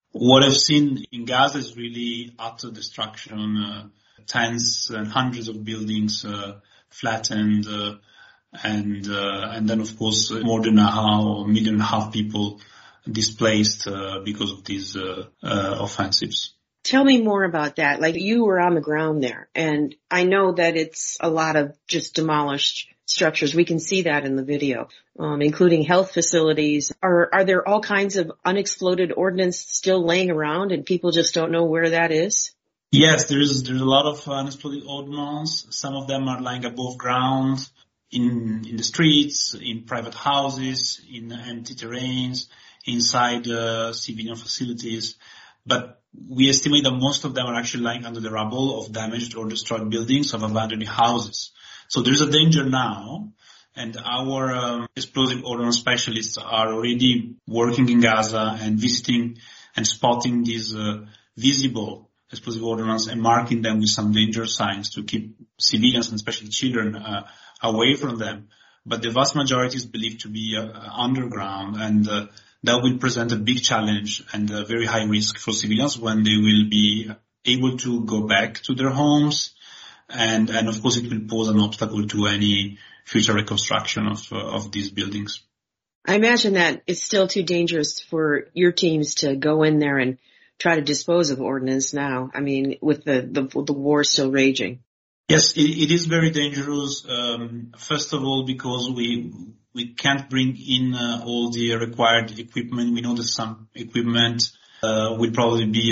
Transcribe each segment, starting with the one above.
What I've seen in Gaza is really utter destruction, tens and hundreds of buildings flattened, and then of course more than a million and a half people displaced because of these offensives. Tell me more about that. Like, you were on the ground there, and I know that it's a lot of just demolished structures. We can see that in the video, including health facilities. Are there all kinds of unexploded ordnance still laying around and people just don't know where that is? Yes, there's a lot of unexploded ordnance. Some of them are lying above ground, in the streets, in private houses, in empty terrains, inside civilian facilities. But we estimate that most of them are actually lying under the rubble of damaged or destroyed buildings, of abandoned houses. So there's a danger now, and our explosive ordnance specialists are already working in Gaza and visiting and spotting these visible explosive ordnance and marking them with some danger signs to keep civilians and especially children away from them. But the vast majority is believed to be underground, and that will present a big challenge and a very high risk for civilians when they will be able to go back to their homes. And of course it will pose an obstacle to any future reconstruction of these buildings. I imagine that it's still too dangerous for your teams to go in there and try to dispose of ordnance now. I mean, with the war still raging. Yes, it is very dangerous. First of all, because we can't bring in all the required equipment. We know that some equipment will probably be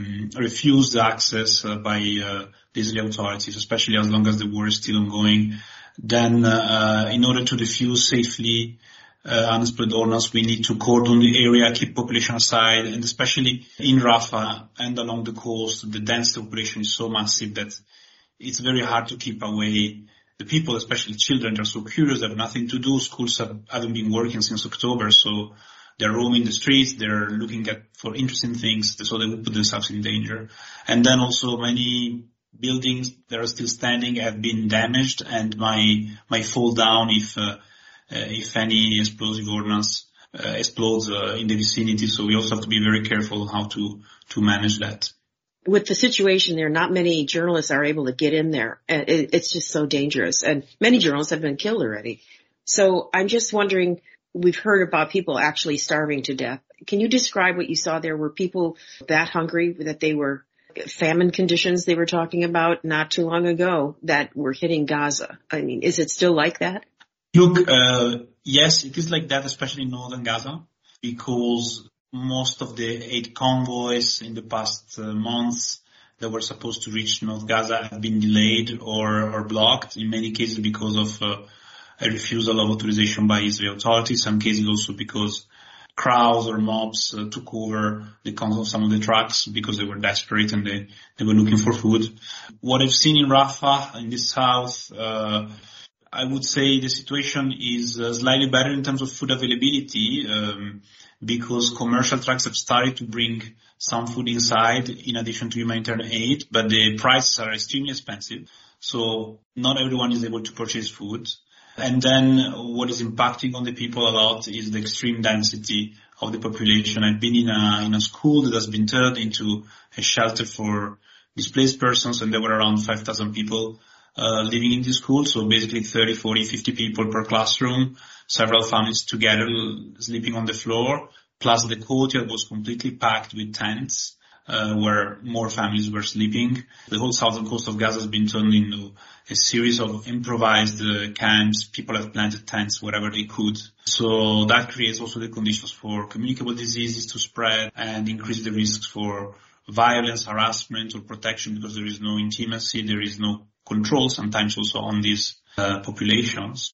refused access by the Israeli authorities, especially as long as the war is still ongoing. Then, in order to defuse safely unexploded ordnance, we need to cordon the area, keep population aside, and especially in Rafah and along the coast, the density population is so massive that it's very hard to keep away the people, especially children. They're so curious, they have nothing to do. Schools haven't been working since October, so they're roaming the streets, they're looking for interesting things, so they will put themselves in danger. And then also many buildings that are still standing have been damaged and might fall down if any explosive ordnance explodes in the vicinity. So we also have to be very careful how to manage that. With the situation there, not many journalists are able to get in there. It's just so dangerous. And many journalists have been killed already. So I'm just wondering, we've heard about people actually starving to death. Can you describe what you saw there? Were people that hungry that they were famine conditions they were talking about not too long ago that were hitting Gaza? I mean, is it still like that? Look, yes, it is like that, especially in northern Gaza, because most of the aid convoys in the past months that were supposed to reach North Gaza have been delayed or blocked, in many cases because of a refusal of authorization by Israeli authorities, some cases also because crowds or mobs took over the control of some of the trucks because they were desperate and they were looking for food. What I've seen in Rafah, in the south, I would say the situation is slightly better in terms of food availability, because commercial trucks have started to bring some food inside in addition to humanitarian aid, but the prices are extremely expensive. So not everyone is able to purchase food. And then what is impacting on the people a lot is the extreme density of the population. I've been in a school that has been turned into a shelter for displaced persons, and there were around 5,000 people living in the school. So basically 30, 40, 50 people per classroom, several families together sleeping on the floor, plus the courtyard was completely packed with tents, where more families were sleeping. The whole southern coast of Gaza has been turned into a series of improvised camps. People have planted tents wherever they could. So that creates also the conditions for communicable diseases to spread and increase the risks for violence, harassment, or protection, because there is no intimacy, there is no control sometimes also on these populations.